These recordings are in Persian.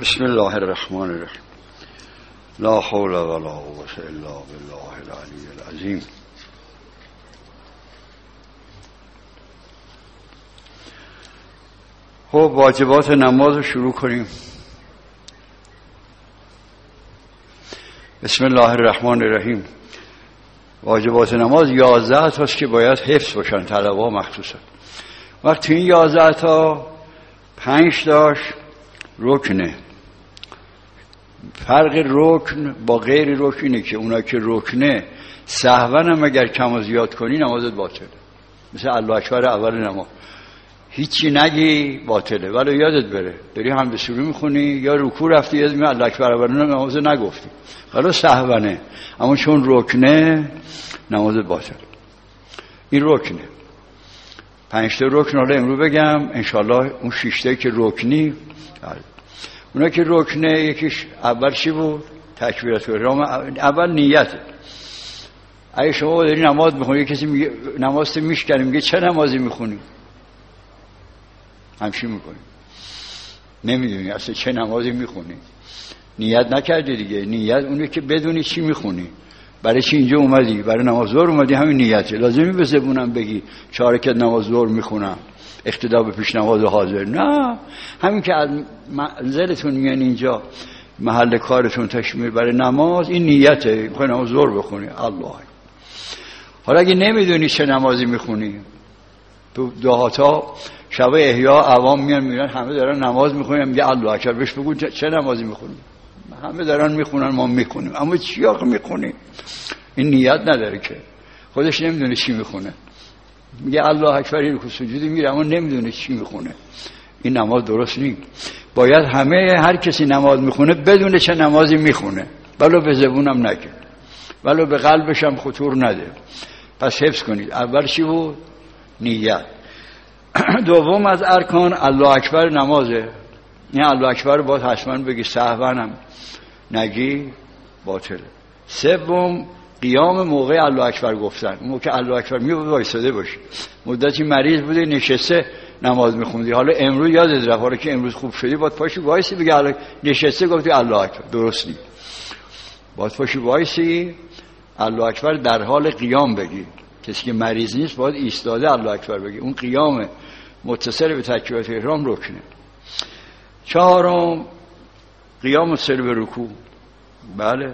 بسم الله الرحمن الرحیم. لا حول ولا قوة الا بالله العلی العظیم. خب واجبات نماز رو شروع کنیم. بسم الله الرحمن الرحیم. واجبات نماز 11 تاست که باید حفظ باشن، طلبه ها مخصوصا. وقتی این 11 تا 5 تاش رکنه. فرق رکن با غیر رکن اینه که اونا که رکنه سهوا هم اگر کم و زیاد کنی نمازت باطله. مثل الله اکبر اول نماز هیچی نگی باطله، ولی یادت بره داری حمد سوره میخونی یا رکوع رفتی یاد می الله اکبر اول نماز نگفتی، ولی سهوانه، اما چون رکنه نمازت باطله. این رکنه. 5 تا رکن حالا امروز بگم انشالله. اون 6 تایی که رکنی، اونا که رکنه یکیش اول چی بود؟ تکبیرات احرام. اول نیته. اگه شما داری نماز میخونی کسی میگه نماز میشکنی، میگه چه نمازی میخونی؟ همچین میکنی، نمیدونی اصلا چه نمازی میخونی، نیت نکردی دیگه. نیت اونه که بدونی چی میخونی، برای چی اینجا اومدی، برای نماز ظهر اومدی، همین نیته. لازمی به زبونم بگی 4 رکعت نماز ظهر میخونم اقتدا به پیش نماز حاضر، نه، همین که از منزلتون میان اینجا محل کارتون تشمیر برای نماز، این نیته، میخوای نماز ظهر بخونی. الله. حالا اگه نمیدونی چه نمازی میخونی، تو دهاتا شب احیا عوام میان همه دارن نماز میخونن، میگه الله اکبر، بهش بگو چه نمازی میخونی؟ همه دارن میخونن ما میخونیم، اما چی آخه میخونی؟ این نیت نداره که، خودش نمیدونه چی میخونه، میگه الله اکبر رکوع سجودی میره اما نمیدونه چی میخونه. این نماز درست نیست. باید هر کسی نماز میخونه بدونه چه نمازی میخونه، ولو به زبونم نگه، ولو به قلبش هم خطور نده. پس حفظ کنید. اول چی بود؟ نیت. دوم از ارکان الله اکبر نمازه. این الله اکبر باید حتما بگی، سهوانم نگی باطله. سوم قیام موقع الله اکبر گفتن. موقع الله اکبر میگه وایساده باشی. مدتی مریض بودی نشسته نماز میخوندی، حالا امروز یادت رفت، حالا که امروز خوب شدی باید پاشی وایسی بگی نشسته گفتی الله اکبر، درست نیست. باید پاشی وایسی الله اکبر در حال قیام بگی. کسی که مریض نیست باید ایستاده الله اکبر بگی. اون قیام متصل به تکبیرات احرام رکنه. چهارم قیام سر به رکوع. بله.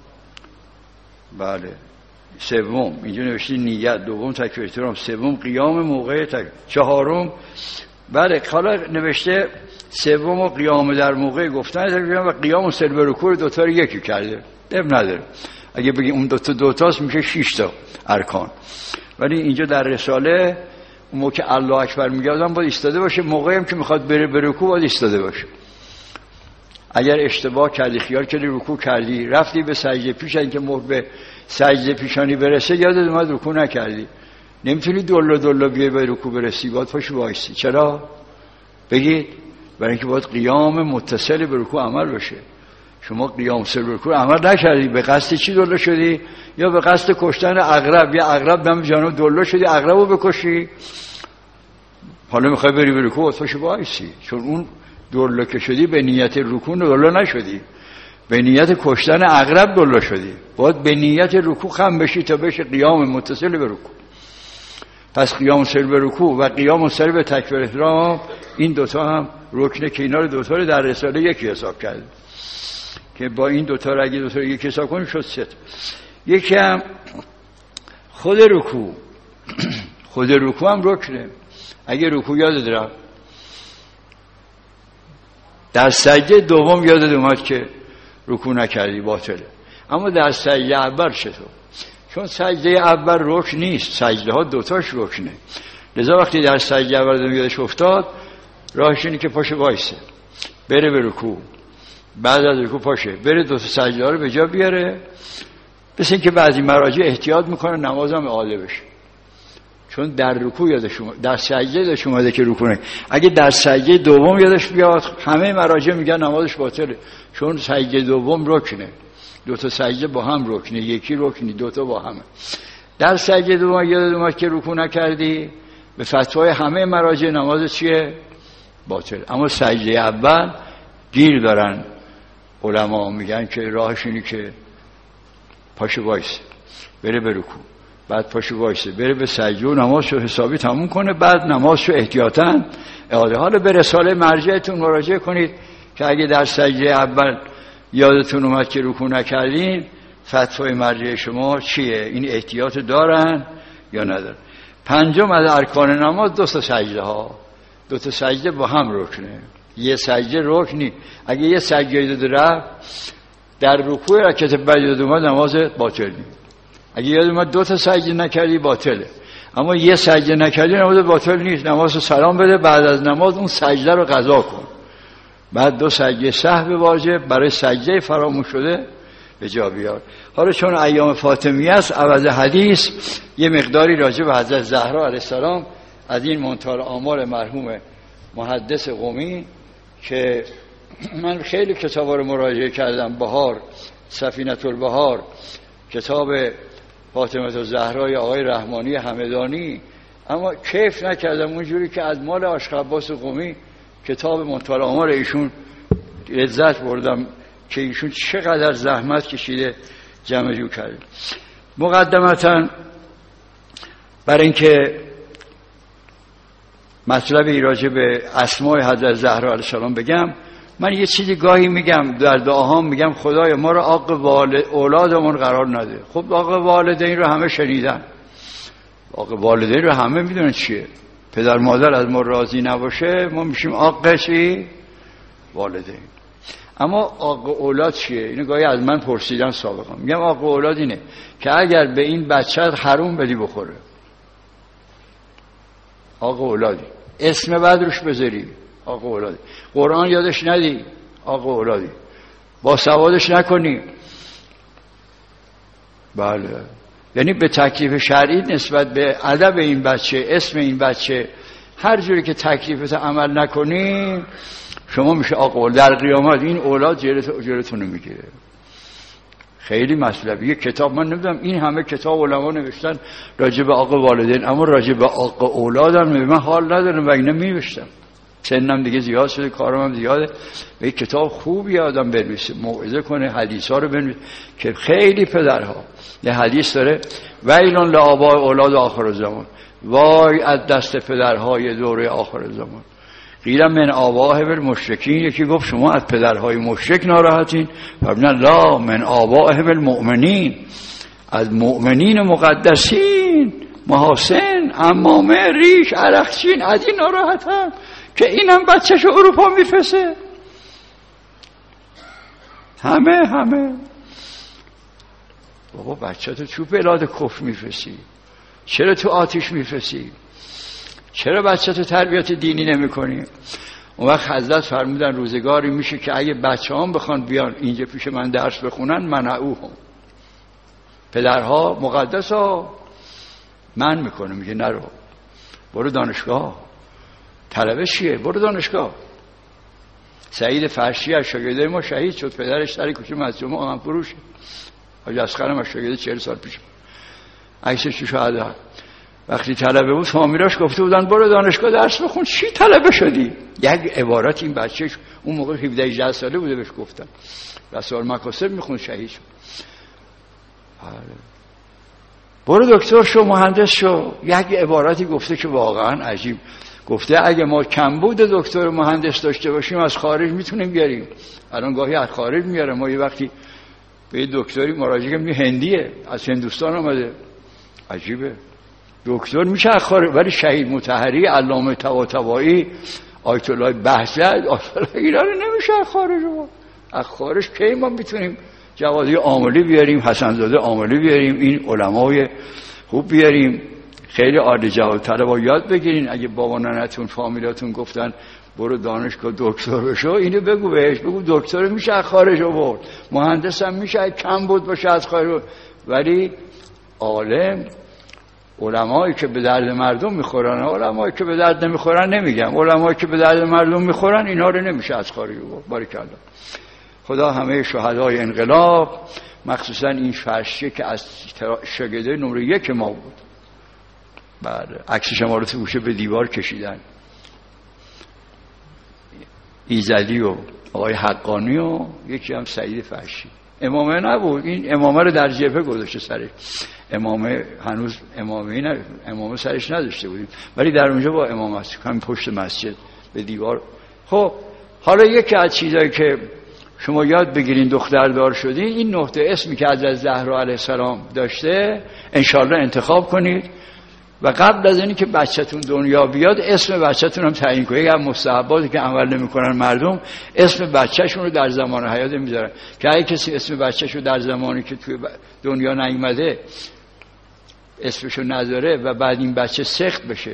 سوم اینجا نوشته نیت، دوم تکبیرات احرام، سوم قیام موقع چهارم بله حالا نوشته سوم و قیام در موقع گفتن و قیام سر به رکوع دو تا رو یکی کرده. اب نداره اگه بگیم اون دو تاست میشه 6 تا ارکان، ولی اینجا در رساله اون موقع الله اکبر میگه آدم باید ایستاده باشه، موقعی هم که میخواد بره به رکوع باید ایستاده باشه. اگر اشتباه کردی، خیال کردی رکوع کردی، رفتی به سجده پیش، اینکه موقع به سجده پیشانی برسه یادت اومد رکوع نکردی، نمیتونی دلا بیای به رکوع برسی، باید پاشو وایسی. چرا؟ بگید برای اینکه باید قیام متصل به رکوع عمل بشه. شما قیام سر به رکوع عمل نکردی، به قصد چی دلا شدی؟ یا به قصد کشتن عقرب، یا عقرب دم جانب دلا شدی عقربو بکشی، حالا میخوای بری به رکوع پاشو وایسی، چون اون دلا که شدی به نیت رکوع دلا نشدی، به نیت کشتن عقرب دلا شدی. باید به نیت رکوع خم بشی تا بشه قیام متصل به رکوع. پس قیام سر به رکوع و قیام سر به تکبیر احرام، این دوتا هم رکنه که اینا رو دوتا رو در رساله یکی حساب کرد که با این دوتا رو اگه دوتا رو یکی حساب کنیم شد 3 تا. یکی هم خود رکوع. خود رکوع هم رکنه. اگه رکوع یادت رفت در سجده دوم یادت اومد که رکوع نکردی باطله، اما در سجده اول چطور؟ چون سجده اول رکن نیست، سجده ها دوتاش رکنه. لذا وقتی در سجده اول یادش افتاد، راهش اینه که پاشه وایسه، بره به رکوع، بعد از رکوع پاشه بره 2 تا سجده ها رو به جا بیاره. مثل این که بعضی مراجع احتیاط میکنن نمازم اعاده بشه، چون در رکوع یادش اومد، در سجده یادش اومده که رکوع نه. اگه در سجده دوم یادش بیاد، همه مراجع میگن نمازش باطله، چون سجده دوم رکنه. 2 تا سجده با هم رکنه، یکی رکنی 2 تا با همه. در سجده دوم یادت اومد که رکوع نکردی، به فتوای همه مراجع نماز چیه؟ باطل. اما سجده اول گیر دارن علما، میگن که راهش اینه که پاشو وایسه بره به رکوع، بعد پاشو وایسه بره به سجده و نمازشو حسابی تموم کنه، بعد نمازشو احتیاطاً اعاده. حالا به رساله مرجعتون مراجعه کنید که اگه در سجده اول یادتون اومد که رکوع نکردین، فتوای مرجع شما چیه؟ این احتیاط دارن یا ندارن؟ پنجم از ارکان نماز 2 تا سجده ها. 2 تا سجده با هم رکنه، یه سجده رکنی. اگه یه سجده داد رفت در رکوع رکعت بعد یاد اومد نماز باطل نیست. اگه یاد اومد 2 تا سجده نکردی باطله، اما یه سجده نکردی نماز باطل نیست. نماز سلام بده، بعد از نماز اون سجده رو قضا کن، بعد 2 سجده سهو واجب برای سجده فراموش شده به جا بیار. حالا چون ایام فاطمیه است، عوض حدیث یه مقداری راجع به حضرت زهرا علیه السلام از این منتهی آمال مرحوم محدث قمی که من خیلی کتابا رو مراجعه کردم، بهار، سفینة البهار، کتاب فاطمه الزهرا آقای رحمانی همدانی، اما کیف نکردم اونجوری که از مال عاشق عباس قمی کتاب منتهی آمال ایشون لذت بردم که ایشون چقدر زحمت کشیده جمع جو کرده. مقدمتا برای اینکه مطلب راجع به اسماء حضرت زهرا علیه السلام بگم، من یه چیزی گاهی میگم در دعاهام، میگم خدایا ما رو عاق اولادمون قرار نده. خب عاق والدین رو همه شنیدن، عاق والدین رو همه میدونن چیه. پدر مادر از ما راضی نباشه ما میشیم عاق چی؟ والدین. اما عاق اولاد چیه؟ اینو گاهی از من پرسیدن سابقا. میگم عاق اولاد اینه که اگر به این بچه‌ت حروم بدی بخوره، عاق اولادی. اسم بعد روش بذاری، عاق اولادی. قرآن یادش ندی، عاق اولادی. با سوادش نکنی، بله. یعنی به تکلیف شرعی نسبت به ادب این بچه، اسم این بچه، هر جوری که تکلیفت عمل نکنی شما میشه عاق اولاد. در قیامت این اولاد جلوتون رو میگیره. خیلی مطلبیه. کتاب من نمیدونم این همه کتاب علما نوشتن راجع به عاق والدین، اما راجع به عاق اولادم من حال ندارم و اینا می‌نوشتم. سنم دیگه زیاد شده، کارم هم زیاده. به کتاب خوبی آدم بنویسه، موعظه کنه، حدیثا رو بنویسه که خیلی پدرها یه حدیث داره ویلون لآباء اولاد آخر الزمان، وای از دست پدرهای دوره آخر زمان. قیل من آبائه بالمشرکین، یکی گفت شما از پدرهای مشرک ناراحتین؟ فرمودن لا من آبائه بالمؤمنین، از مؤمنین مقدسین، محاسن، عمامه، ریش، عرقچین، از این ناراحتم که اینم بچه‌شو اروپا میفرسته. همه بابا بچه تو چوب بلاد کفر میفرستی؟ چرا تو آتیش میفرستی؟ چرا بچه تو تربیت دینی نمی کنی؟ اون وقت حضرت فرمودن روزگاری میشه که اگه بچه هم بخوان بیان اینجا پیش من درس بخونن منعوهم، پدرها مقدس ها من میکنه، میگه نرو، برو دانشگاه. طلبه چیه؟ برو دانشگاه. سعید فرشی از شاگردای ما شهید شد، پدرش در کوچه مسجد آمن فروشه. حاج اصغرم از شاگرد 40 سال پیش عکسش تو شهاده. وقتی طلبه بود فامیلاش گفته بودن برو دانشگاه درس بخون. چی طلبه شدی؟ یک عبارت این بچه اون موقع 17-18 ساله بوده بهش گفتن، رسال مکاسب میخوند، شهید شد. برو دکتر شو، مهندس شو. یک عبارتی گفته که واقعا عجیب. گفته اگه ما کمبود دکتر مهندس داشته باشیم از خارج میتونیم بیاریم. الان گاهی از خارج میاره. ما یه وقتی به یه دکتری مراجعه کردیم هندیه، از هندوستان آمده. عجیبه. دکتر میشه از خارج، ولی شهید مطهری، علامه طباطبایی، آیت الله بهجت، اینا رو نمیشه از خارج. از خارج کی ما میتونیم جوادی عاملی بیاریم، حسنزاده عاملی بیاریم، این علمای خوب بیاریم. خیلی عالی جواد طلبا یاد بگیرین. اگه بابا ننتون فامیلاتون گفتن برو دانشگاه دکتر بشو، اینو بگو بهش، بگو دکتر میشه از خارج آورد، مهندس هم میشه کم بود باشه از خارج. ولی عالم، علمایی که به درد مردم میخورن، علمایی که به درد نمیخورن نمیگم، علمایی که به درد مردم میخورن اینا رو نمیشه از خارج آورد. باریکالله. خدا همه شهدای انقلاب، مخصوصا این فرشی که از شاگرده نمره 1 ما بود، بعد عکسش ما رو تو گوشه به دیوار کشیدن، ایزدی و آقای حقانی و یکی هم سعید فرشی. امامه نبود، این امامه رو در جبهه گذاشته سرش. امامه هنوز امامه سرش نداشته بودیم، ولی در اونجا با امامه همین پشت مسجد به دیوار. خب حالا یکی از چیزایی که شما یاد بگیرین دختردار شدین، این نقطه اسمی که حضرت زهرا علیه السلام داشته انشالله انتخاب کنید و قبل از اینی که بچه‌تون دنیا بیاد اسم بچه‌تون هم تعیین کنید. یه مستحباتی که عمل نمی‌کنن مردم، اسم بچه‌شون رو در زمان حیات میذارن که اگه کسی اسم بچه‌شو در زمانی که توی دنیا نیومده اسمشو نذاره و بعد این بچه سخت بشه،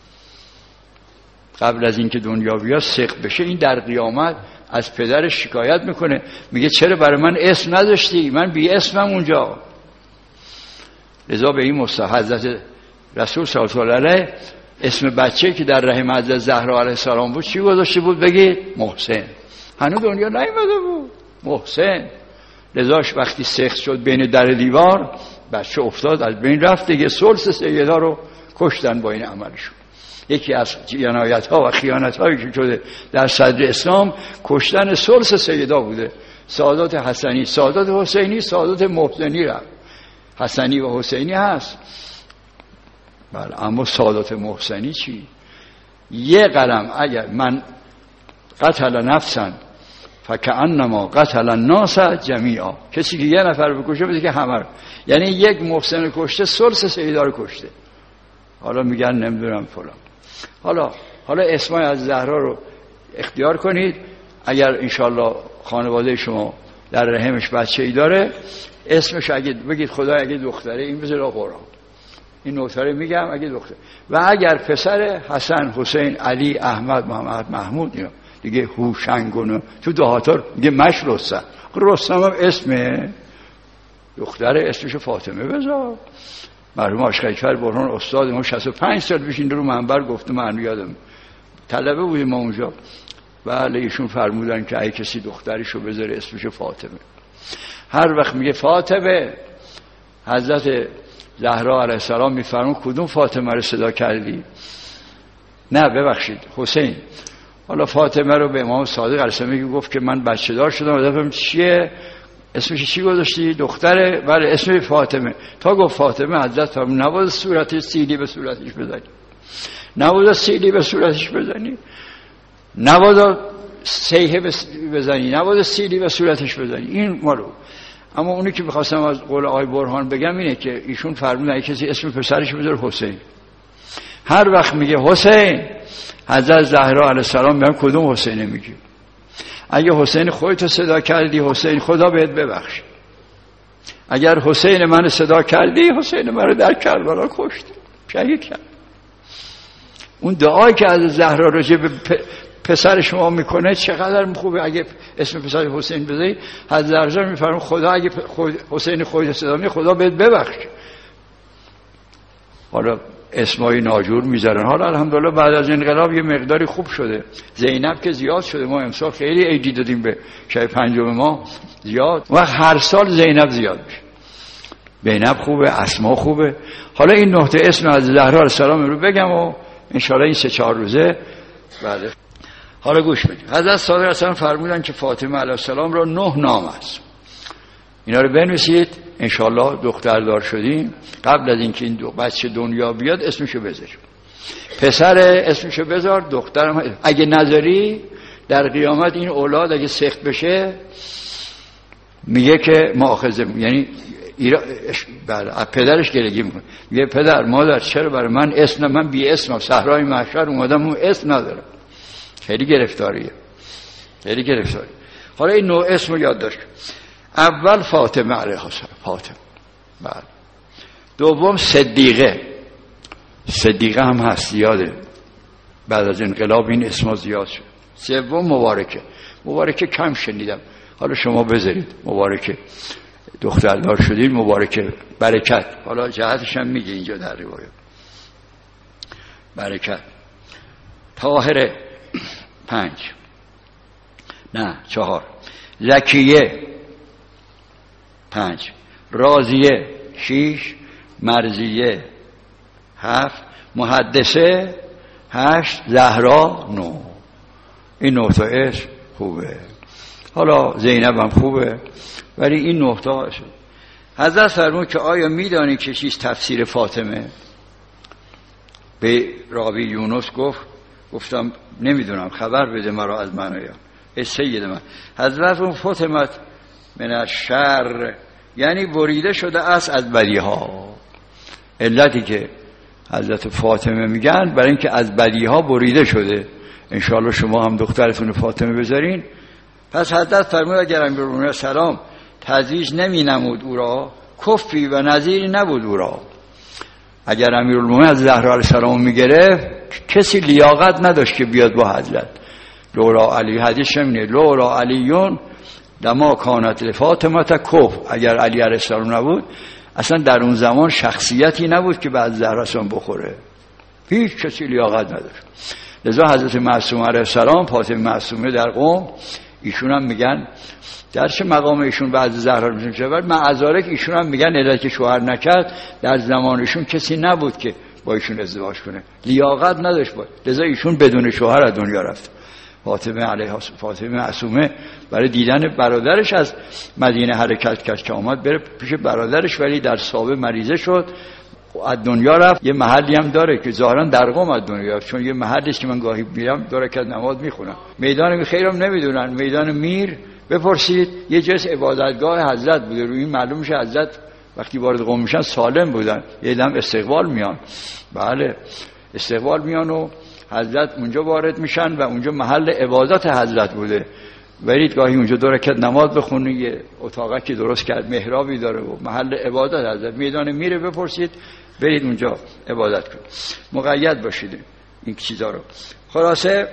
قبل از اینکه دنیا بیاد سخت بشه، این در قیامت از پدرش شکایت میکنه، میگه چرا برای من اسم نذاشتی، من بی اسمم اونجا. لذا به این حضرت رسول صلی الله علیه و آله اسم بچه که در رحم حضرت زهرا علیه السلام بود چی گذاشته بود؟ بگید محسن. هنوز دنیا نیومده بود، محسن. لذاش وقتی سخت شد بین در دیوار، بچه افتاد از بین رفت دیگه. ثلث سیدا رو کشتن با این عملشون. یکی از جنایت ها و خیانت هایی که شده در صدر اسلام کشتن ثلث سیدا بوده. سادات حسنی، سادات حسینی، سادات محسنی رفت. حسنی و حسینی هست بله، اما سادات محسنی چی؟ یه قلم اگر من قتل نفسا فکأنما قتل الناس جمیعا، کسی که یه نفر بکشه بده که همه، یعنی یک محسن کشته ثلث سیدا رو کشته. حالا میگن نمیدونم فلان. حالا اسمای از زهرا رو اختیار کنید. اگر انشالله خانواده شما در رحمش بچه‌ای داره، اسمش اگه بگید خدا اگه دختره این بذاره قرآن، این نوتاره میگم اگه دختر، و اگر پسر حسن، حسین، علی، احمد، محمد، محمود، اینا دیگه هوشنگونو تو دهاتا میگه مش رستم هم اسمه، دختره اسمشو فاطمه بذار. مرحوم آشقیفر برهان استاد ما 65 سال پیش این رو منبر گفته، من یادم طلبه بودیم ما اونجا، بله ایشون فرمودن که اگه کسی دختریشو بذاره اسمشو فاطمه. هر وقت میگه فاطمه، حضرت زهرا علیه السلام میفرمون کدوم فاطمه رو صدا کردی؟ نه ببخشید حسین. حالا فاطمه رو به امام صادق علیه السلام گفت که من بچه دار شدم و دفعه چیه؟ اسمش چی گذاشتی؟ دختره؟ بله اسم فاطمه. تا گفت فاطمه حضرت فرمود نباید صورت سیلی به صورتش بزنی، نباید سیلی به صورتش بزنی، نباید سیحه بزنی، نباید سیلی به صورتش بزنی. این مالو. اما اونی که می‌خواستم از قول آقای برهان بگم اینه که ایشون فرمودن اگه کسی اسم پسرش بذاره حسین، هر وقت میگه حسین، حضرت زهرا علیه السلام میگن کدوم حسینه میگی؟ اگه حسین خودت صدا کردی حسین خدا بهت ببخشه، اگر حسین من صدا کردی حسین من رو در کربلا کشت، شهید کرد. اون دعایی که از زهرا راجع به پسر شما میکنه چقدر خوبه. اگه اسم پسر حسین بذاری، حضرت زهرا میفرمون خدا اگه حسین خودت صدا میکنه خدا بهت ببخشه. حالا اسمای ناجور میذارن. حالا الحمدلله بعد از انقلاب یه مقداری خوب شده. زینب که زیاد شده، ما امسال خیلی عیدی دادیم به شب پنجم ما زیاد، و هر سال زینب زیاد میشه. زینب خوبه، اسما خوبه. حالا این نقطه اسم از زهرا علیه السلام رو بگم و انشالله این 3-4 روزه بعد. حالا گوش بدید. حضرت صادق علیه السلام فرمودن که فاطمه علیه السلام را 9 نام است، اینا رو بنویسید. انشالله دختردار شدیم، قبل از اینکه این بچه دنیا بیاد اسمشو بذار. پسر اسمشو بذار، دخترم اگه نذاری در قیامت این اولاد اگه سخت بشه میگه که مؤاخذه، یعنی پدرش گلگی میکنه، میگه پدر مادر چرا برای من اسم، من بی اسمم، صحرای محشر اومدم اون اسم ندارم. خیلی گرفتاریه، خیلی گرفتاری. حالا این نوع اسمو یاد داشت. اول فاطمه علیه السلام، فاطمه. بعد دوم صدیقه، صدیقه هم هست زیاده، بعد از انقلاب این اسما زیاد شد. سوم مبارکه، مبارکه کم شنیدم، حالا شما بذارید مبارکه، دختردار شدید مبارکه، برکت. حالا جهتش هم میگه اینجا در روایت برکت. طاهره 5 نه 4، زکیه 5، راضیه 6، مرضیه 7، محدثه 8، زهرا 9. این 9 تا اسم خوبه. حالا زینب هم خوبه، ولی این نقطه ها شد. حضرت فرمود که آیا میدانی که چیز تفسیر فاطمه؟ به راوی یونس گفتم نمیدونم، خبر بده مرا از معنایا. سید من حضرت اون فاطمه من الشر، یعنی بریده شده است از بدیها. علتی که حضرت فاطمه میگن برای اینکه از بدیها بریده شده. انشاءالله شما هم دخترتون فاطمه بذارین. پس حضرت فرمود اگر امیرالمومنین سلام تزویج نمی نمود او را، کفی و نظیری نبود او را. اگر امیرالمومنین از زهرا علیه السلام میگرفت کسی لیاقت نداشت که بیاد با حضرت. لولا علی، حدیث همینه، لولا علیون لما کانت لفاطمه کف. اگر علی علیه السلام نبود اصلا در اون زمان شخصیتی نبود که بعد زهرا سان بخوره، هیچ کسی لیاقت نداشت. لذا حضرت معصومه علیه السلام، فاطمه معصومه در قم، ایشون هم میگن در چه مقام ایشون بعد زهرا میشه، معذارک ایشون هم میگن علت که شوهر نکرد در زمانشون کسی نبود که با ایشون ازدواج کنه، لیاقت نداشت بود. لذا ایشون بدون شوهر از دنیا رفت. فاطمه معصومه برای دیدن برادرش از مدینه حرکت کرد که اومد بره پیش برادرش، ولی در سابه مریضه شد از دنیا رفت. یه محلی هم داره که ظاهرا در قم از دنیا رفت، چون یه محلیش که من گاهی میرم دو رکعت نماز میخونم. میدان خیرم نمیدونن، میدان میر بپرسید، یه جس عبادتگاه حضرت بوده. روی این معلوم میشه حضرت وقتی وارد قم میشن سالم بودن. یه دم استقبال میان، بله استقبال میان و حضرت اونجا وارد میشن و اونجا محل عبادت حضرت بوده. برید گاهی اونجا دو رکعت نماز بخونید. یه اتاقی که درست کرد محرابی داره و محل عبادت حضرت. میدان میره بپرسید، برید اونجا عبادت کنید. مقید باشید این چیزا رو. خلاصه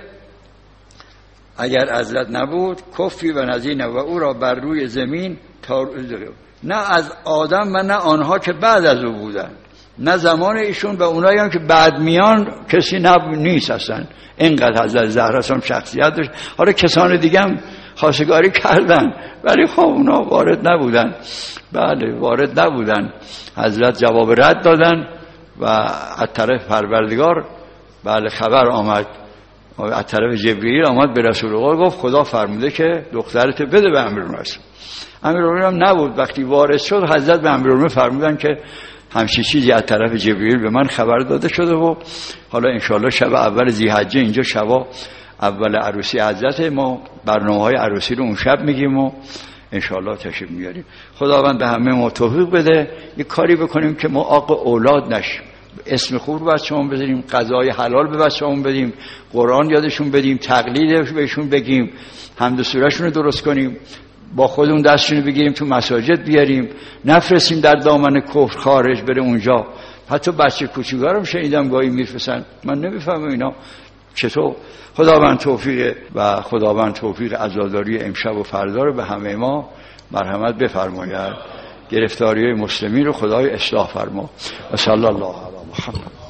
اگر حضرت نبود کفی و نزین و او را بر روی زمین نه از آدم و نه آنها که بعد از او بودن، نه زمان ایشون و اونایی هم که بعد میان کسی نیست اصلا. اینقدر حضرت زهرا هم شخصیت داشت. حالا کسان دیگه هم خواستگاری کردن ولی خب اونا وارد نبودن. بله وارد نبودن. حضرت جواب رد دادن و از طرف پروردگار بله خبر آمد، از طرف جبرئیل آمد به رسول الله گفت خدا فرموده که دخترت بده به امیرالمومنین. امیرالمومنین هم نبود. وقتی وارد شد حضرت به امیرالمومنین فرمودن که همچین چیزی از طرف جبرئیل به من خبر داده شده و حالا انشاءالله شب اول ذی‌حجه اینجا شبا اول عروسی حضرت، ما برنامه‌های عروسی رو اون شب میگیم و انشاءالله تشریف میاریم. خداوند به همه ما توفیق بده یک کاری بکنیم که ما عاق اولاد نشیم. اسم خوب رو بچه‌مون بذاریم، غذای حلال به بچه‌مون بدیم، قرآن یادشون بدیم، تقلید بهشون بگیم، حمد و سوره‌شون رو درست کنیم، با خودمون دستشون بگیریم تو مساجد بیاریم، نفرستیم در دامن کفر خارج بره اونجا. حتی بچه کوچیک‌ها رو شنیدم گاهی میفرستن، من نمیفهمم اینا چطور. خداوند توفیق و خداوند توفیق عزاداری امشب و فردا رو به همه ما مرحمت بفرماید. گرفتاری مسلمین رو خدای اصلاح فرما. و صلی الله علی محمد.